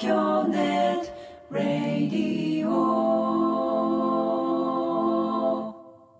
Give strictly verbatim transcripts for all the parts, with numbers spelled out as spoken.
京ネットラディオ。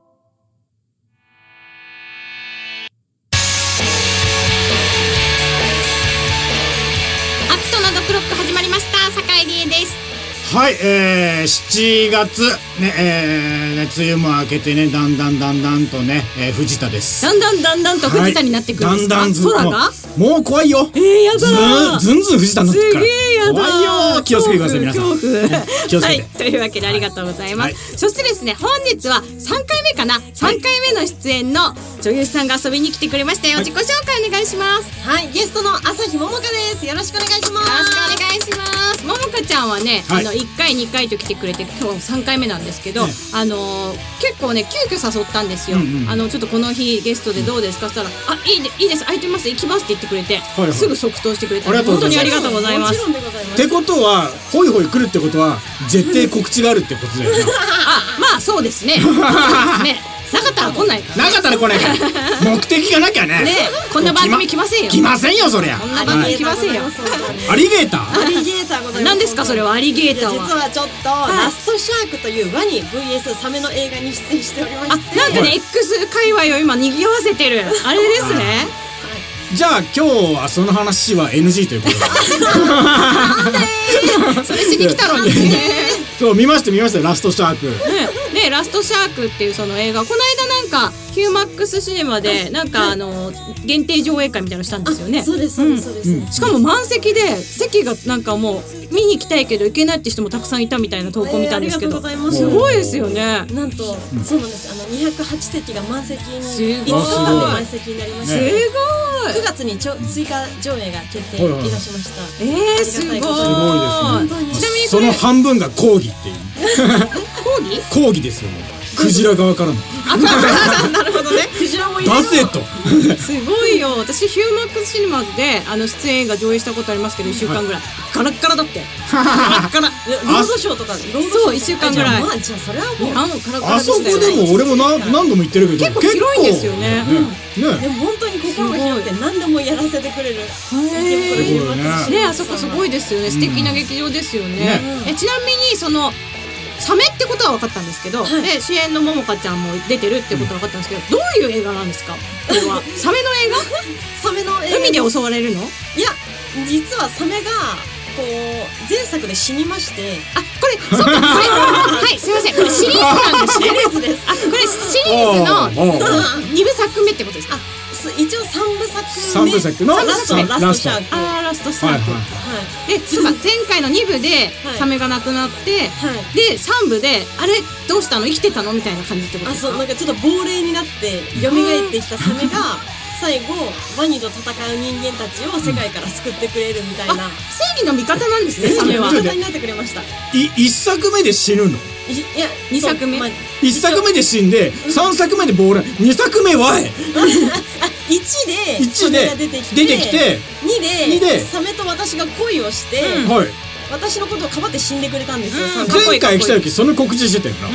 アクトのドクロック始まりました。坂井理恵です。 はい、えー、しちがつね、えー、ね、梅雨も明けてね、だんだんだんだんとね、えー、藤田です。 だんだんだんだんと藤田になってくるんですか、はい、だんだんず空がもう怖いよ。 えー、やだー。 ずんずん藤田になってくるから。 すげーやだー。 怖いよ。気をつけてください皆さん。 恐怖気をつけて、 はい、というわけでありがとうございます、はい、そしてですね、本日はさんかいめかな、さんかいめの出演の女優さんが遊びに来てくれましたよ、はい、自己紹介お願いします。 はい、ゲストの朝日桃香です。よろしくお願いします。 よろしくお願いします。桃香ちゃんはね、はい、あのいっかいにかいと来てくれて、今日さんかいめなんですけど、はい、あのー、結構ね急遽誘ったんですよ、うんうん、あのちょっとこの日ゲストでどうですかって言ったら、あ、いいで、いいです、空いてます、行きますって言ってくれて、はいはい、すぐ即答してくれたので本当にありがとうございます。 ってことはホイホイ来るってことは絶対告知があるってことだよなあ、まあそうですねね、なかったら来ないから、 ね、なかったら来ないから目的がなきゃね。 ね、こんな番組来ませんよ。 来ませんよそりゃ。 こんな番組来ませんよ。 アリゲーター。 アリゲーターございます。 何ですかそれは。アリゲーターは実はちょっと、はい、ラストシャークというワニ ブイエス サメの映画に出演しておりまして、 あ、なんかね、はい、X 界隈を今賑わせてるあれですね。 じゃあ今日はその話は エヌジー ということでなんでそれしに来たのにねそう見ました見ましたラストシャークね、 ね、ラストシャークっていうその映画、この間なんかヒューマックスシネマでなんかあの限定上映会みたいなのしたんですよね。 そうですそうですそうです、うん、 しかも満席で、席がなんかもう見に行きたいけど行けないって人もたくさんいたみたいな投稿見たんですけど、えー、すごいですよね。 なんと、うん、そうなんです。あのにひゃくはちせきが満席に、 すごい、 いつかで満席になりました、 ね、すごい。 くがつにちょ追加上映が決定いたしました。 えー、すごい。すごいですね。 ちなみにその半分が講義っていう講義講義ですよ。クジラ側からのなるほどね。 クジラもいるよ。出せとすごいよ。私ヒューマックスシネマズであの出演映画上映したことありますけど、いっしゅうかんぐらい、はい、ガラッガラだってガラッガラロードショーとかそういっしゅうかんぐらい。 まあじゃあそれはもう、 いやもうガラッガラあそこでも俺もな何度も言ってるけど結構広いんですよね。 でも本当に心が広いて何でもやらせてくれる。 ね、あそこすごいですよね。素敵な劇場ですよね。え、ちなみにそのサメってことは分かったんですけど、はい、で主演の桃香ちゃんも出てるってことは分かったんですけど、どういう映画なんですかこれは。サメの映画サメの映画海で襲われるの？ いや、実はサメがこう前作で死にまして、 あ、これそうか、これはい、すいません、これシリーズなんですね。 シリーズです。 あ、これシリーズのにぶさくめってことですか？ 一応さんぶさくめさんぶさくのラストラストシャーク。 あー、ラストシャーク。はいはい、で、そうか、前回のにぶでサメが亡くなって、はい、でさんぶであれどうしたの、生きてたのみたいな感じってことですか？ あ、そう、なんかちょっと亡霊になって蘇ってきたサメが最後ワニと戦う人間たちを世界から救ってくれるみたいな、うん、 正義の味方なんですね。サメは味方になってくれました。 いいっさくめで死ぬの？ いや、 にさくめ、 まあ、 いっさくめで死んでさんさくめで亡霊、にさくめはえいちでサメが出てきて、出てきてにでサメと私が恋をして、うん、はい、私のことをかばって死んでくれたんですよ、うん、 前回来た時その告知してたよな、うん、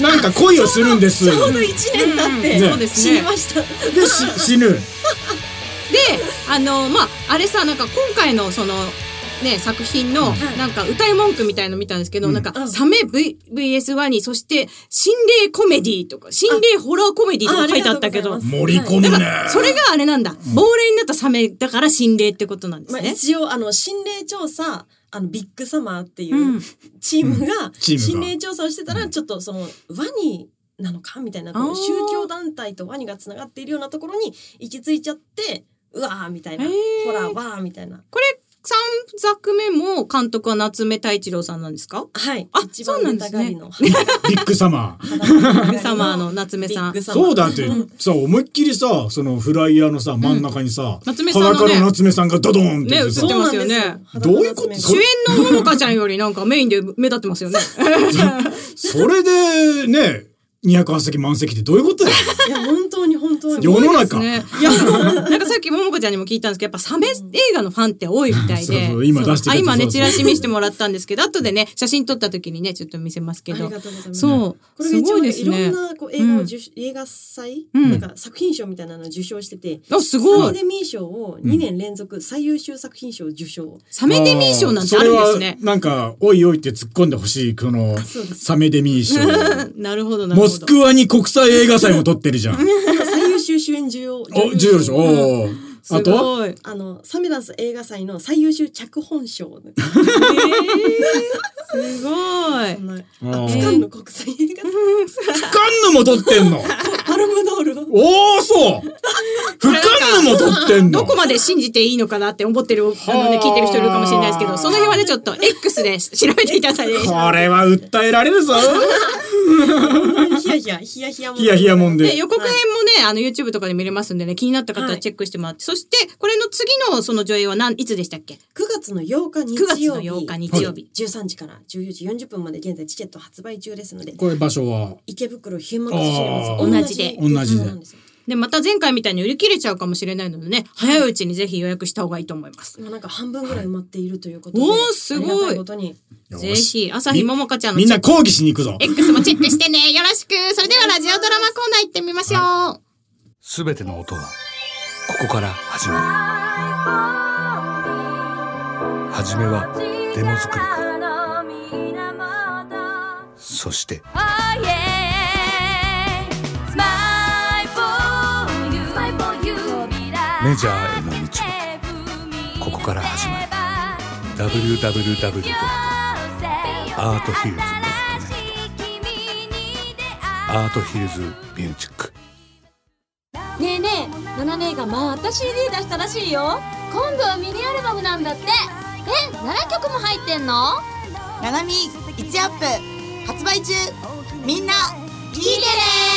なんか恋をするんですちょうどいちねん経って、うんね、死にましたで死ぬで、 あのまああれさ、なんか今回のそのね、作品のなんか歌い文句みたいの見たんですけど、うん、なんかサメ ブイエス ワニ、そして心霊コメディとか心霊ホラーコメディとか書いてあったけど、 盛り込むね。 それがあれなんだ、うん、亡霊になったサメだから心霊ってことなんですね。 まあ、一応あの心霊調査、あのビッグサマーっていうチームが心霊調査をしてたら、ちょっとそのワニなのかみたいな、この宗教団体とワニがつながっているようなところに行き着いちゃって、うわーみたいな、ホラーわーみたいな。 これさんさくめも監督は夏目太一郎さんなんですか？ はい。 あ、そうなんですね。 ビッグサマー。 ビッグサマーの夏目さん。 そうだってさ、思いっきりさ、そのフライヤーのさ真ん中にさ、 夏目さんのね、 裸の夏目さんがドドーンってね、映ってますよね。 どういうこと？ 主演の桃香ちゃんよりなんかメインで目立ってますよね。 それでね、 にひゃくはっ席満席ってどういうことだよ。 いや本当に本当に世の中、 ね、いやなんかさっきももこちゃんにも聞いたんですけど、やっぱサメ映画のファンって多いみたいでそうそう今出してるやつ、 あ今ねそうそうチラシ見してもらったんですけど、後でね写真撮った時にねちょっと見せますけど、 ありがとうございます。 そうこれが一応、ね、いろねんなこう映画を受、うん、映画祭、うん、なんか作品賞みたいなのを受賞してて、 あすごい。 サメデミー賞をにねん連続最優秀作品賞を受賞、うん、 サメデミー賞なんてあるんですね。 なんかおいおいって突っ込んでほしいこのサメデミー賞なるほどなるほど。 モスクワに国際映画祭も撮ってるじゃん最優秀主演女優お重要でしょ。おーあとはあのサメラス映画祭の最優秀脚本賞、えー、 すごい。 あフカンヌ国際映画祭フカンヌも撮ってんのパルムドールのおおそうフカンヌも撮ってんの。 どこまで信じていいのかなって思ってるあの、ね、聞いてる人いるかもしれないですけど、その辺はねちょっと X で調べていただいてこれは訴えられるぞヒヤヒヤヒヤヒヤもんヒヤヒヤもんで、 で予告編もね、はい、あの YouTube とかで見れますんでね、気になった方はチェックしてもらって、はい、そしてこれの次のその上映は何いつでしたっけ。 くがつのようか日曜日、 くがつのようか日曜日、 じゅうさんじからじゅうよじよんじゅっぷんまで現在チケット発売中ですので。 これ場所は池袋ヒューマンシネマズ同じで同じででまた前回みたいに売り切れちゃうかもしれないのでね、早いうちにぜひ予約した方がいいと思います。 今なんか半分ぐらい埋まっているということで、 おーすごい、ありがたいことにぜひ朝日ももかちゃんのみんな抗議しに行くぞ。 X もチェックしてねよろしく。それではラジオドラマコーナー行ってみましょう。 すべての音はここから始まる。はじめはデモ作りか、そしてメジャーへの道はここから始まる。 ダブリューダブリューダブリュー ドット アートヒルズ ドット ネット アートヒルズミュージック。 ねえねえ、ナナ姉がまた シーディー 出したらしいよ。今度はミニアルバムなんだって。え、ななきょくも入ってんの？ ナナミいちアップ発売中。みんな聞いてね。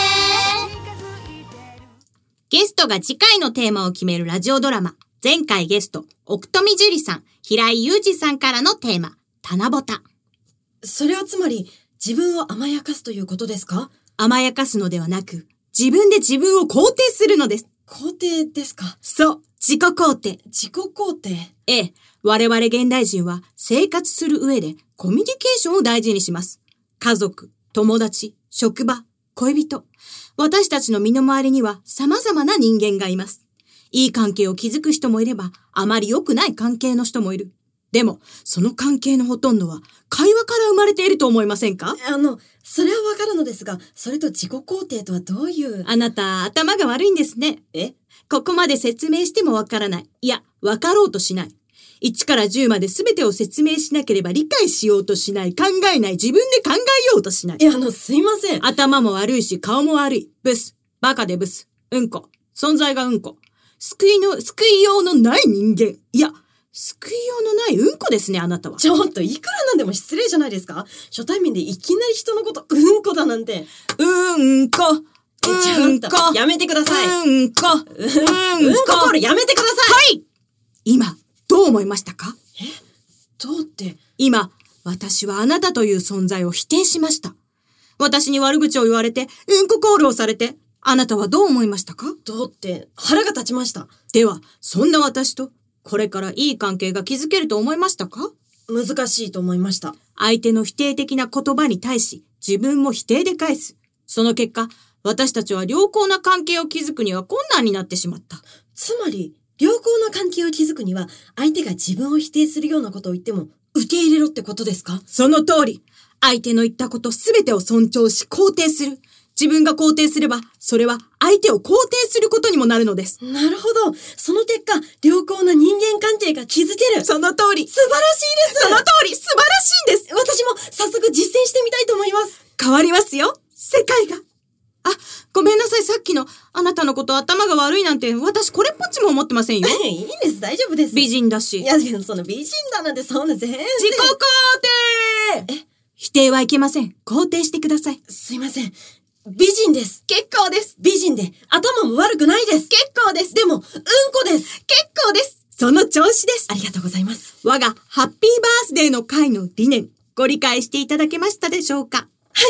ゲストが次回のテーマを決めるラジオドラマ。前回ゲスト奥富樹里さん、平井裕二さんからのテーマ、七夕。 それはつまり自分を甘やかすということですか？ 甘やかすのではなく、自分で自分を肯定するのです。 肯定ですか？ そう、自己肯定。 自己肯定。 ええ、我々現代人は生活する上でコミュニケーションを大事にします。家族、友達、職場、恋人。私たちの身の回りには様々な人間がいます。いい関係を築く人もいれば、あまり良くない関係の人もいる。でも、その関係のほとんどは会話から生まれていると思いませんか？ あの、それはわかるのですが、それと自己肯定とはどういう？ あなた、頭が悪いんですね。 え？ ここまで説明してもわからない。いや、わかろうとしない。いちからじゅうまで全てを説明しなければ理解しようとしない。考えない。自分で考えようとしない。 いや、あの、すいません。 頭も悪いし、顔も悪い。ブス。バカでブス。うんこ。存在がうんこ。救いの、救いようのない人間。いや、救いようのないうんこですね、あなたは。 ちょっと、いくらなんでも失礼じゃないですか？初対面でいきなり人のこと、うんこだなんて。 うんこ。うんこ。 やめてください。 うんこ。うんこ。 うんこコールやめてください。 はい。今、どう思いましたか？ え？どうって？ 今、私はあなたという存在を否定しました。私に悪口を言われて、うんこコールをされて、あなたはどう思いましたか？ どうって腹が立ちました。 では、そんな私とこれからいい関係が築けると思いましたか？ 難しいと思いました。 相手の否定的な言葉に対し自分も否定で返す。その結果、私たちは良好な関係を築くには困難になってしまった。 つまり、良好な関係を築くには相手が自分を否定するようなことを言っても受け入れろってことですか？ その通り。相手の言ったことすべてを尊重し肯定する。自分が肯定すれば、それは相手を肯定することにもなるのです。 なるほど。その結果、良好な人間関係が築ける。 その通り。 素晴らしいです。 その通り、素晴らしいんです。 私も早速実践してみたいと思います。 変わりますよ。世界が。あ、ごめんなさい。さっきの、あなたのこと頭が悪いなんて、私これっぽっちも思ってませんよ。 いいんです。大丈夫です。 美人だし。 いや、その美人だなんてそんな全然。 自己肯定。え？否定はいけません。肯定してください。 すいません。美人です。 結構です。 美人で、頭も悪くないです。 結構です。 でも、うんこです。 結構です。その調子です。 ありがとうございます。 我がハッピーバースデーの会の理念、ご理解していただけましたでしょうか？ はい。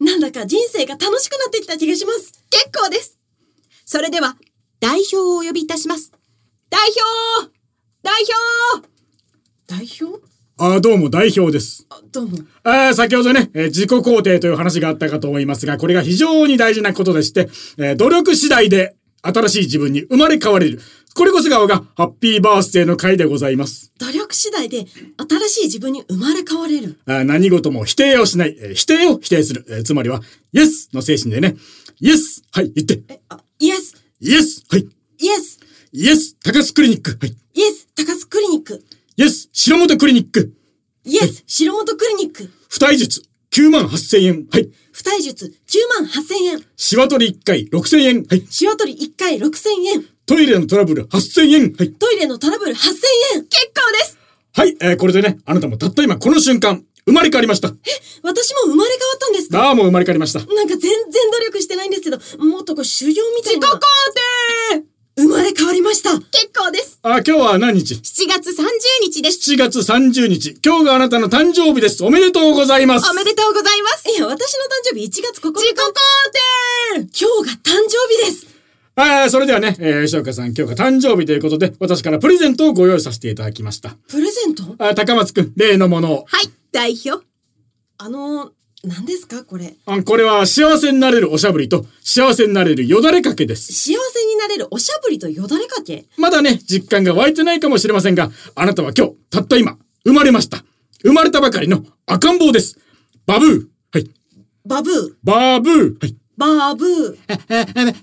なんだか人生が楽しくなってきた気がします。 結構です。それでは代表をお呼びいたします。代表代表代表あ、どうも代表です。 あ、どうも。 あ、先ほどね、えー、自己肯定という話があったかと思いますが、これが非常に大事なことでして、えー、努力次第で新しい自分に生まれ変われる。これこそがハッピーバースデーの回でございます。 努力次第で新しい自分に生まれ変われる。 あ、何事も否定をしない、えー、否定を否定する、えー、つまりはイエスの精神でね。イエス、はい、言って。 え、あ、イエス。 イエス、はい。 イエス。 イエス、高須クリニック、はい。 イエス、高須クリニック。 イエス、白本クリニック。 イエス、白本クリニック。 不体術きゅうまんはっせんえん。はい。 不体術きゅうまんはっせんえん。 シワ取りいっかいろくせんえん。はい。 シワ取りいっかいろくせんえん。 トイレのトラブルはっせんえん。はい。 トイレのトラブルはっせんえん。結構です。 はい、えー、これでね、あなたもたった今この瞬間、生まれ変わりました。え、 私も生まれ変わったんですか？ ああ、もう生まれ変わりました。 なんか全然努力してないんですけど、もっとこう修行みたいな。 自己肯定生まれ変わりました。 結構です。 あ、今日は何日？ しちがつさんじゅうにちです。 しちがつさんじゅうにち。今日があなたの誕生日です。おめでとうございます。 おめでとうございます。 いや、私の誕生日いちがつここのか。 自己肯定今日が誕生日です。 あ、それではね、えー、吉岡さん今日が誕生日ということで、私からプレゼントをご用意させていただきました。 プレゼント？ あ、高松くん、例のものを。 はい、代表。 あのー、何ですかこれ？ あ、これは幸せになれるおしゃぶりと幸せになれるよだれかけです。 幸せになれるおしゃぶりとよだれかけ？ まだね、実感が湧いてないかもしれませんが、あなたは今日、たった今、生まれました。生まれたばかりの赤ん坊です。バブー。はい。 バブー。 バブー。はい。 バブー。 はい。 えべ、えべ、えべ、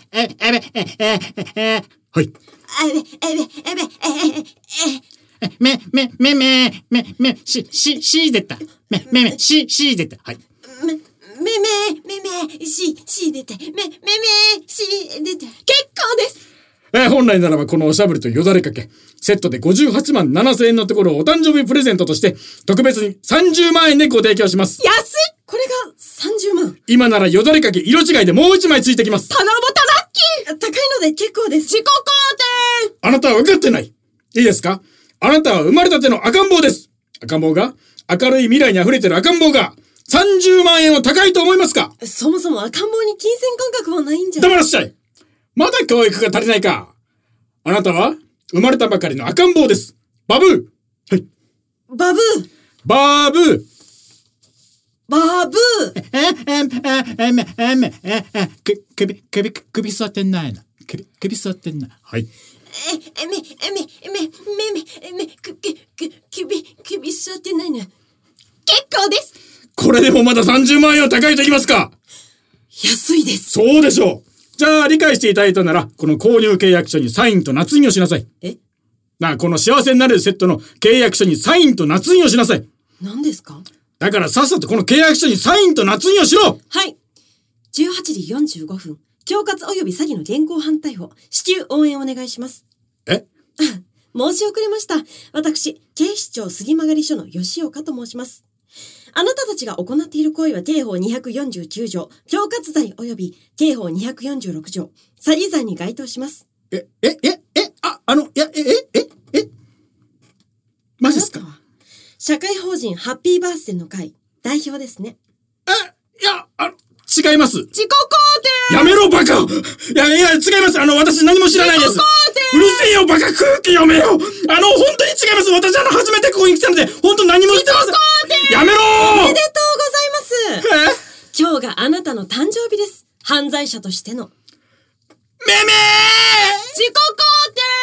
えべ、えめ、め、め、め、め、め、し、し、し出た。め、め、め、し、し出た。はい。 め、め、め、め、め、し、し出て。め、め、め、し出て。結構です。 えー、本来ならばこのおしゃぶりとよだれかけ、セットでごじゅうはちまんななせんえんのところをお誕生日プレゼントとして、特別にさんじゅうまんえんでご提供します。 安い！ これがさんじゅうまん。 今ならよだれかけ色違いでもういちまいついてきます。 頼むとラッキー！ 高いので結構です。 自己肯定！ あなたは分かってない。いいですか？あなたは生まれたての赤ん坊です。赤ん坊が、明るい未来に溢れてる赤ん坊が、さんじゅうまんえんは高いと思いますか？ そもそも赤ん坊に金銭感覚はないんじゃ。 黙らっしゃい。まだ教育が足りないか。あなたは、生まれたばかりの赤ん坊です。バブー。はい。 バブー。 バブー。 バブー。 え、え、え、え、え、え、え、く、首、首、首座ってないな。首、首座ってない。はい。 え、え、め、え、め、え、め、め、め、め、く、く、く、首、首座ってないな。 結構です。 これでもまださんじゅうまんえんは高いと言いますか？ 安いです。 そうでしょう。じゃあ理解していただいたなら、この購入契約書にサインと捺印をしなさい。 え？ なあ、この幸せになれるセットの契約書にサインと捺印をしなさい。 何ですか？ だからさっさとこの契約書にサインと捺印をしろ。 はい。じゅうはちじよんじゅうごふん、恐喝及び詐欺の現行犯逮捕、至急応援お願いします。 え？ 申し遅れました。私、警視庁杉曲署の吉岡と申します。あなたたちが行っている行為は刑法にひゃくよんじゅうきゅうじょう、恐喝罪及び刑法にひゃくよんじゅうろくじょう、詐欺罪に該当します。 え、え、え、え、あ、あの、いや、え、え、え、え、マジっすか？ 社会法人ハッピーバースデーの会、代表ですね。 え、いや、あの、違います。 自己肯定！ やめろ、バカ！いや、いや、違います。あの、私何も知らないです。 自己肯定！ うるせえよ、バカ！空気読めよ！あの、本当に違います。私、あの、初めてここに来たので、本当何も知ってません。やめろー！ おめでとうございます。 え？ 今日があなたの誕生日です。犯罪者としての。 めめー！ 自己肯定！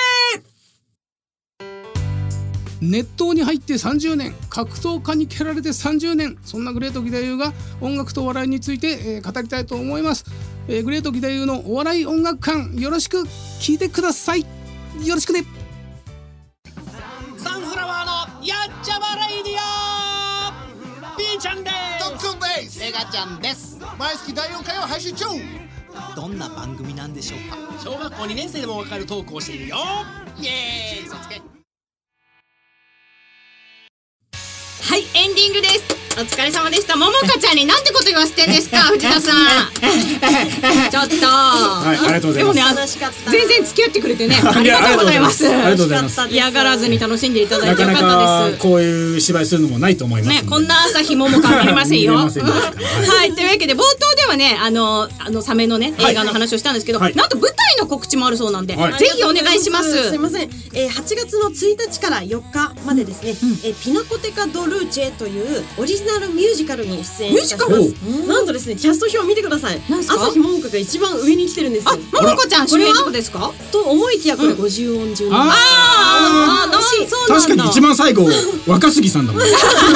熱湯に入ってさんじゅうねん、格闘家に蹴られてさんじゅうねん、そんなグレート義太夫が音楽と笑いについて、えー、語りたいと思います、えー、グレート義太夫のお笑い音楽館、よろしく聞いてください。よろしくね。 サンフラワーのやっちゃまレイディオ、ピーちゃんですトックンです。 エガちゃんです。 毎月だいよんかいを配信中。 どんな番組なんでしょうか。小学校にねんせいでもわかるトークをしているよ。イエーイ、そつけ。 はい、エンディングです。 お疲れ様でした。ももかちゃんになんてこと言わせてんですか藤田さん。ちょっと、 はい、ありがとうございます。 でもね、あの楽しかった。 全然付き合ってくれてね、ありがとうございます。 ありがとうございます。 嫌がらずに楽しんでいただいてよなかなかったです。 かこういう芝居するのもないと思いますんで。 ね、こんな朝日ももか見れませんよ。 見れませんですからはいはい、というわけで冒頭ではね、あのあのサメのね映画の話をしたんですけど、 はいなんと舞台の告知もあるそうなんで、 はいぜひお願いします。 すいません、えー、はちがつのついたちからよっかまでですね、えーピナコテカドルーチェというオリジナルミュージカルに出演いたします。 ミュージなんとですね、キャスト表を見てください。 なんすか朝日桃香が一番上に来てるんですよ。 あ、ももこちゃん主演ってことですか？ と思いきやこれごじゅう音順なんです。 あーあー、そうなんだ。 確かに一番最後若杉さんだもんね。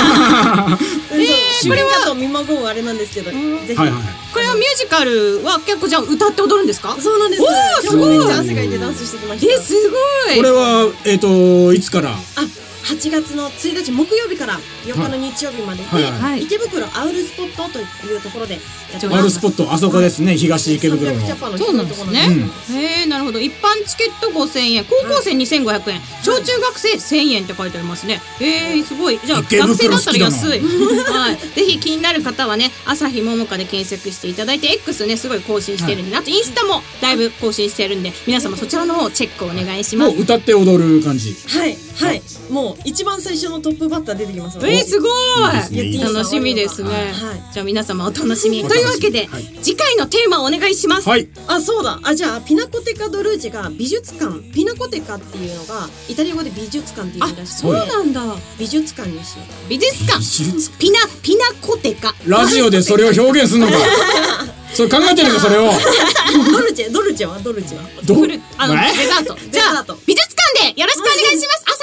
主演かと見まごうあれなんですけど、ぜひ。 はいはい。 これはミュージカルは結構じゃあ歌って踊るんですか？ そうなんです。 おーすごい今日めっちゃ汗かいてダンスしてきました。 え、すごい。 これはえっといつから？ あ、はちがつのついたち木曜日からよっかの日曜日までで、 はいはいはい池袋アウルスポットというところでやっておりアます。 ルスポットあそこですね、東池袋の。 さんびゃくキャパのそうなんですね。へえ、なるほど。一般チケットごせんえん、高校生にせんごひゃくえん、小中学生せんえんって書いてありますね。ええ、すごい。じゃあ池袋学生だったら安い。 好はい。ぜひ気になる方はね、朝日ももかで検索していただいて、X ねすごい更新してるんで、あとインスタもだいぶ更新してるんで、皆様そちらの方チェックお願いします。 もう歌って踊る感じ。 はいはい、もう一番最初のトップバッター出てきますので。 えー、すごいいですねい。楽しみですね。 はいじゃあ皆様お楽しみに。 おと楽しみにいうわけで、 はい次回のテーマをお願いします。 はい。 あ、そうだ。あ、じゃあピナコテカドルーチェが美術館、ピナコテカっていうのがイタリア語で美術館っていうあ意味らしくて、 そうなんだ。 美術館にしよう。 美術館美術ピナピナコテカ。 ラジオでそれを表現するのか。それ考えてるのかそれを。 ドルチェ、ドルチェはドルチェは。 どフルあのえデザート。じゃあデザート美術館でよろしくお願いします。あ、